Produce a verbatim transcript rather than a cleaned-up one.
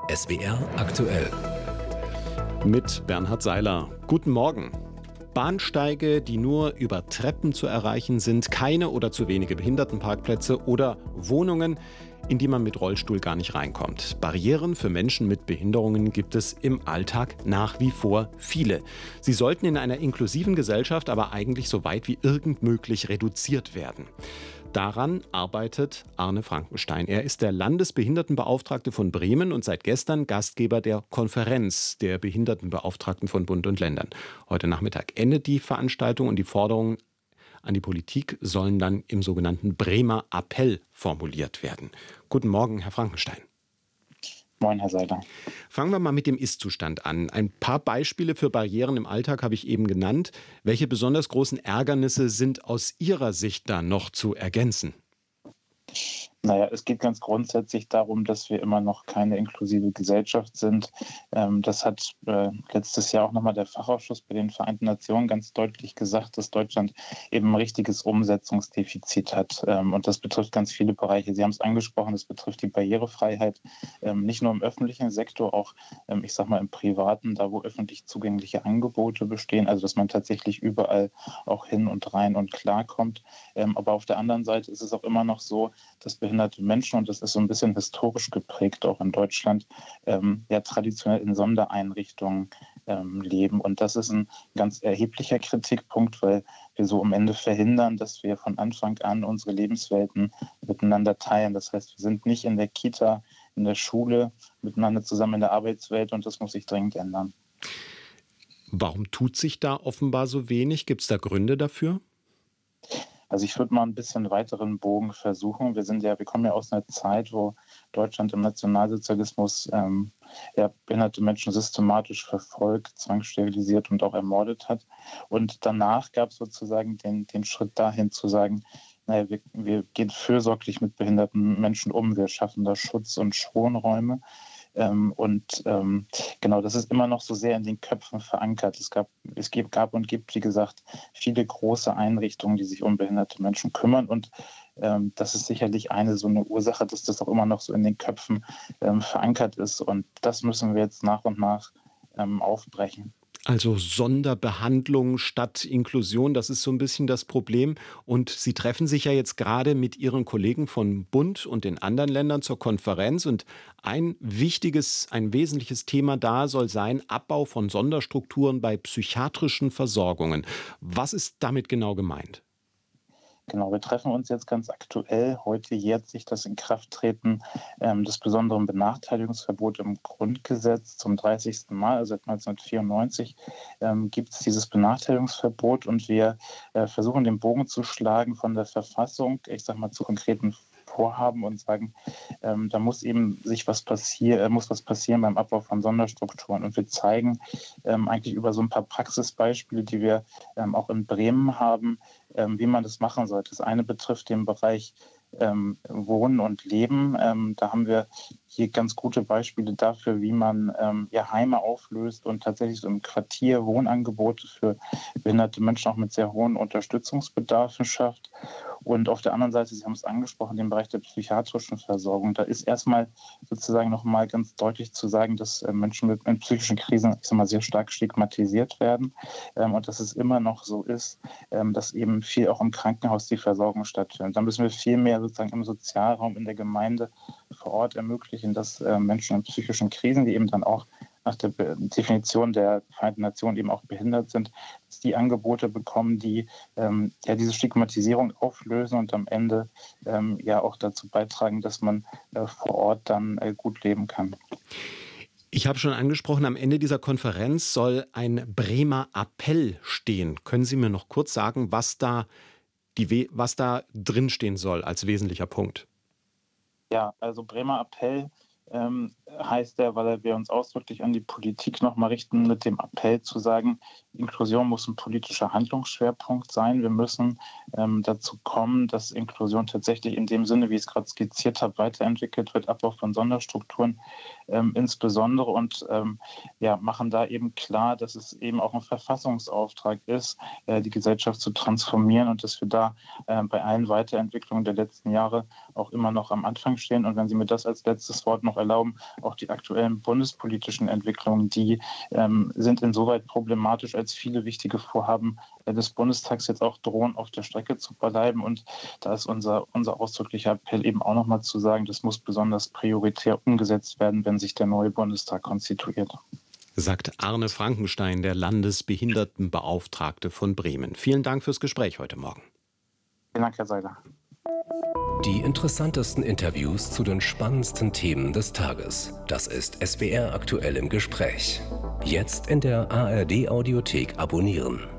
S W R aktuell. Mit Bernhard Seiler. Guten Morgen. Bahnsteige, die nur über Treppen zu erreichen sind, keine oder zu wenige Behindertenparkplätze oder Wohnungen, in die man mit Rollstuhl gar nicht reinkommt. Barrieren für Menschen mit Behinderungen gibt es im Alltag nach wie vor viele. Sie sollten in einer inklusiven Gesellschaft aber eigentlich so weit wie irgend möglich reduziert werden. Daran arbeitet Arne Frankenstein. Er ist der Landesbehindertenbeauftragte von Bremen und seit gestern Gastgeber der Konferenz der Behindertenbeauftragten von Bund und Ländern. Heute Nachmittag endet die Veranstaltung und die Forderungen an die Politik sollen dann im sogenannten Bremer Appell formuliert werden. Guten Morgen, Herr Frankenstein. Moin, Herr Seiler. Fangen wir mal mit dem Ist-Zustand an. Ein paar Beispiele für Barrieren im Alltag habe ich eben genannt. Welche besonders großen Ärgernisse sind aus Ihrer Sicht da noch zu ergänzen? Naja, es geht ganz grundsätzlich darum, dass wir immer noch keine inklusive Gesellschaft sind. Ähm, das hat äh, letztes Jahr auch nochmal der Fachausschuss bei den Vereinten Nationen ganz deutlich gesagt, dass Deutschland eben ein richtiges Umsetzungsdefizit hat. Ähm, und das betrifft ganz viele Bereiche. Sie haben es angesprochen, das betrifft die Barrierefreiheit, ähm, nicht nur im öffentlichen Sektor, auch, ähm, ich sag mal, im Privaten, da wo öffentlich zugängliche Angebote bestehen, also dass man tatsächlich überall auch hin und rein und klar kommt. Ähm, aber auf der anderen Seite ist es auch immer noch so, dass behinderte Menschen, und das ist so ein bisschen historisch geprägt, auch in Deutschland, ähm, ja traditionell in Sondereinrichtungen ähm, leben. Und das ist ein ganz erheblicher Kritikpunkt, weil wir so am Ende verhindern, dass wir von Anfang an unsere Lebenswelten miteinander teilen. Das heißt, wir sind nicht in der Kita, in der Schule, miteinander zusammen in der Arbeitswelt, und das muss sich dringend ändern. Warum tut sich da offenbar so wenig? Gibt es da Gründe dafür? Also ich würde mal ein bisschen weiteren Bogen versuchen. Wir sind ja, wir kommen ja aus einer Zeit, wo Deutschland im Nationalsozialismus ähm, ja, behinderte Menschen systematisch verfolgt, zwangssterilisiert und auch ermordet hat. Und danach gab es sozusagen den, den Schritt dahin zu sagen, naja, wir, wir gehen fürsorglich mit behinderten Menschen um, wir schaffen da Schutz- und Schonräume. Ähm, und ähm, genau, das ist immer noch so sehr in den Köpfen verankert. Es gab, es gab und gibt, wie gesagt, viele große Einrichtungen, die sich um behinderte Menschen kümmern. Und ähm, das ist sicherlich eine so eine Ursache, dass das auch immer noch so in den Köpfen ähm, verankert ist. Und das müssen wir jetzt nach und nach ähm, aufbrechen. Also Sonderbehandlung statt Inklusion, das ist so ein bisschen das Problem. Und Sie treffen sich ja jetzt gerade mit Ihren Kollegen von Bund und den anderen Ländern zur Konferenz. Und ein wichtiges, ein wesentliches Thema da soll sein, Abbau von Sonderstrukturen bei psychiatrischen Versorgungen. Was ist damit genau gemeint? Genau, wir treffen uns jetzt ganz aktuell. Heute jährt sich das Inkrafttreten ähm, des besonderen Benachteiligungsverbots im Grundgesetz zum dreißigsten Mal. Also seit neunzehnhundertvierundneunzig ähm, gibt es dieses Benachteiligungsverbot, und wir äh, versuchen den Bogen zu schlagen von der Verfassung, ich sag mal, zu konkreten Vorhaben und sagen, ähm, da muss eben sich was passieren, äh, muss was passieren beim Abbau von Sonderstrukturen. Und wir zeigen ähm, eigentlich über so ein paar Praxisbeispiele, die wir ähm, auch in Bremen haben, ähm, wie man das machen sollte. Das eine betrifft den Bereich ähm, Wohnen und Leben. Ähm, da haben wir hier ganz gute Beispiele dafür, wie man ähm, ja, Heime auflöst und tatsächlich so im Quartier Wohnangebote für behinderte Menschen auch mit sehr hohen Unterstützungsbedarfen schafft. Und auf der anderen Seite, Sie haben es angesprochen, den Bereich der psychiatrischen Versorgung. Da ist erstmal sozusagen nochmal ganz deutlich zu sagen, dass äh, Menschen mit, mit psychischen Krisen, ich sag mal, sehr stark stigmatisiert werden. Ähm, und dass es immer noch so ist, ähm, dass eben viel auch im Krankenhaus die Versorgung stattfindet. Da müssen wir viel mehr sozusagen im Sozialraum, in der Gemeinde vor Ort ermöglichen, dass äh, Menschen in psychischen Krisen, die eben dann auch nach der Definition der Vereinten Nationen eben auch behindert sind, dass die Angebote bekommen, die ähm, ja diese Stigmatisierung auflösen und am Ende ähm, ja auch dazu beitragen, dass man äh, vor Ort dann äh, gut leben kann. Ich habe schon angesprochen, am Ende dieser Konferenz soll ein Bremer Appell stehen. Können Sie mir noch kurz sagen, was da, die, was da drinstehen soll als wesentlicher Punkt? Ja, also Bremer Appell ähm, heißt der, weil wir uns ausdrücklich an die Politik nochmal richten, mit dem Appell zu sagen, Inklusion muss ein politischer Handlungsschwerpunkt sein. Wir müssen ähm, dazu kommen, dass Inklusion tatsächlich in dem Sinne, wie ich es gerade skizziert habe, weiterentwickelt wird, Abbau von Sonderstrukturen ähm, insbesondere, und ähm, ja, machen da eben klar, dass es eben auch ein Verfassungsauftrag ist, äh, die Gesellschaft zu transformieren, und dass wir da äh, bei allen Weiterentwicklungen der letzten Jahre auch immer noch am Anfang stehen. Und wenn Sie mir das als letztes Wort noch noch erlauben, auch die aktuellen bundespolitischen Entwicklungen, die ähm, sind insoweit problematisch, als viele wichtige Vorhaben äh, des Bundestags jetzt auch drohen, auf der Strecke zu bleiben. Und da ist unser, unser ausdrücklicher Appell eben auch nochmal zu sagen, das muss besonders prioritär umgesetzt werden, wenn sich der neue Bundestag konstituiert. Sagt Arne Frankenstein, der Landesbehindertenbeauftragte von Bremen. Vielen Dank fürs Gespräch heute Morgen. Vielen Dank, Herr Seiler. Die interessantesten Interviews zu den spannendsten Themen des Tages. Das ist S W R aktuell im Gespräch. Jetzt in der A R D Audiothek abonnieren.